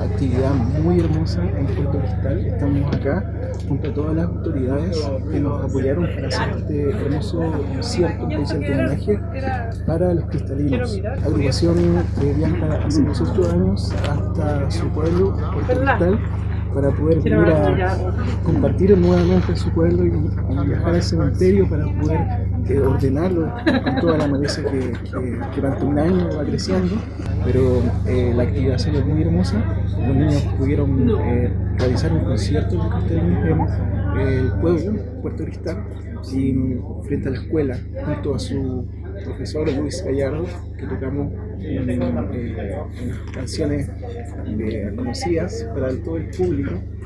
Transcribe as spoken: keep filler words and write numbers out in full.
actividad muy hermosa en Puerto Cristal. Estamos acá junto a todas las autoridades que nos apoyaron para hacer este hermoso concierto, un concierto de homenaje para los cristalinos. La agrupación eh, viaja hace dieciocho años hasta su pueblo, Puerto Cristal, para poder venir a compartir nuevamente su pueblo y, y viajar al cementerio para poder eh, ordenarlo con toda la maleza que, que, que durante un año va creciendo. Pero eh, la actividad salió muy hermosa. Los niños pudieron eh, realizar un concierto de cristalinos en eh, el pueblo, Puerto Cristal, y mm, frente a la escuela, junto a su profesor Luis Gallardo, que tocamos en, en, en canciones eh, conocidas para todo el público.